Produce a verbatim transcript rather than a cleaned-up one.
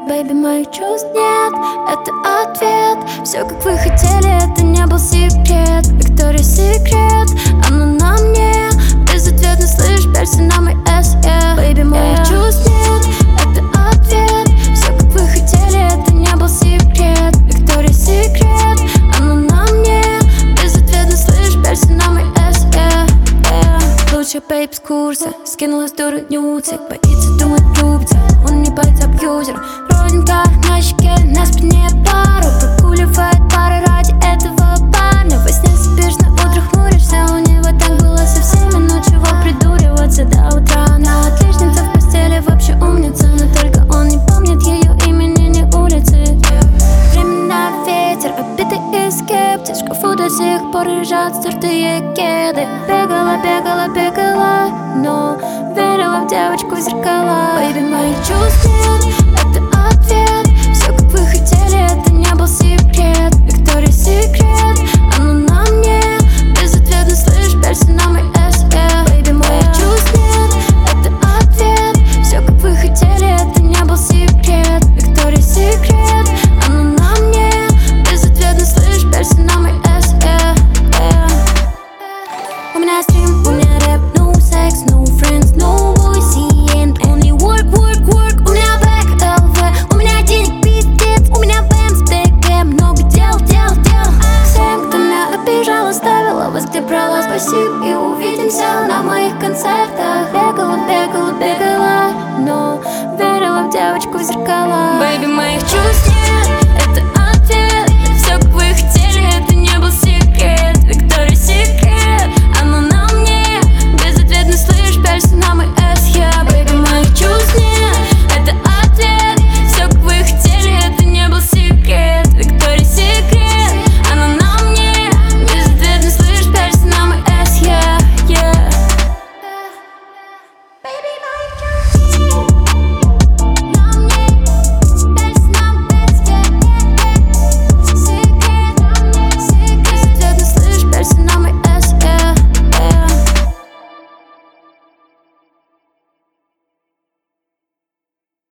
Бэйби, моих чувств нет, это ответ. Все как вы хотели, это не был секрет. Виктория Секрет, она на мне. Безответно слышь, перси на мой эс, yeah. Бэйби, моих чувств нет, это ответ. Все как вы хотели, это не был секрет. Виктория Секрет, она на мне. Безответно слышь, перси на мой эс, yeah, yeah. Лучше бэйб с курса, скинула дуру нюцик. Боится думать трубца, он не боится абьюзер. Родинка на щеке, на спине пару. Прогуливает пары ради этого парня. Во сне спишь, на утро хмуришься. У него так было со всеми, ну чего придуриваться до утра. Она отличница в постели, вообще умница. Но только он не помнит ее имени, ни улицы. Время на ветер, обиды и скептиз. В шкафу до сих пор лежат стертые кеды. Бегала, бегала, бегала, но верила в девочку в зеркала. Бэйби, моих чувств нет,